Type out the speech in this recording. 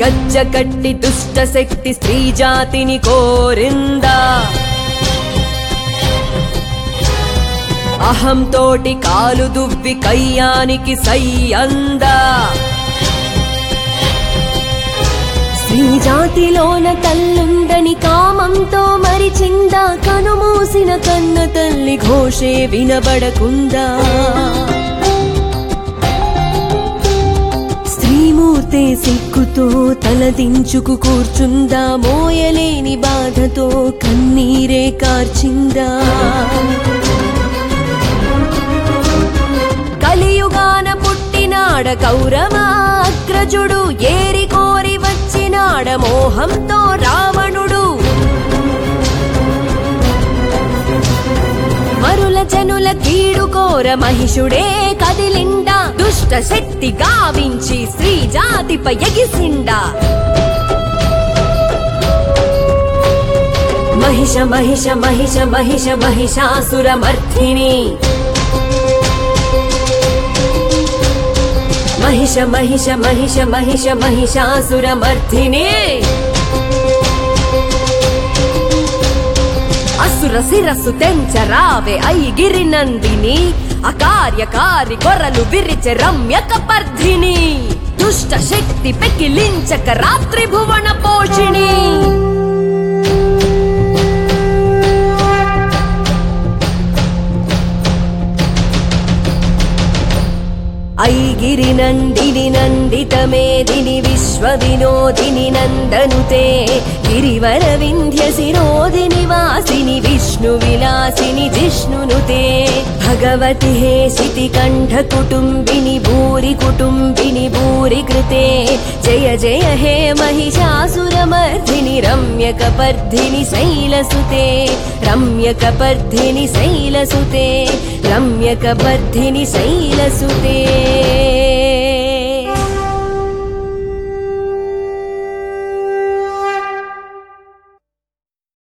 గజ్జ కట్టి దుష్ట శక్తి స్త్రీ జాతిని కోరిందా అహం తోటి కాలు దువ్వి కయ్యానికి సై అందా స్త్రీ జాతిలోన తల్లుందని కామంతో మరిచిందా కనుమూసిన కన్న తల్లి ఘోషే వినబడకుందా స్త్రీమూర్తే సిగ్గుతో తలదించుకు కూర్చుందా మోయలేని బాధతో కన్నీరే కార్చిందా కలియుగాన పుట్టినాడ కౌరవ అగ్రజుడు ఏరి కోరి వచ్చినాడ మోహంతో రావణుడు మరుల జనుల కీడు కోర మహిషుడే కదిలిండా దుష్ట శక్తి గావించి స్త్రీ జాతిపై ఎగిసిండా మహిష మహిష మహిష మహిష మహిషాసురమర్ధిని మహిష మహిష మహిష మహిష మహిషాసురమర్ధిని అసుర శిరస్సు తెంచరావే ఐగిరి నందిని అకార్యకారి కొరలు విరిచె రమ్యకపర్ధిని దుష్ట శక్తి పెకిలించక రాత్రి భువన పోషిణి ఐగిరి నందిని నందిత మేదిని విశ్వ వినోదిని నందనుతే గిరివర వింధ్య శిరోదిని వాసిని విష్ణు విలాసిని జిష్ణునుతే భగవతి హే శితి కంఠ కుటుంబిని భూరి కుటుంబిని భూరి కృతే జయ జయ హే మహిషాసురమర్ధిని రమ్యకపర్ధిని శైలసుతే రమ్యకపర్ధిని శైలసుతే రమ్యకపర్ధిని శైలసుతే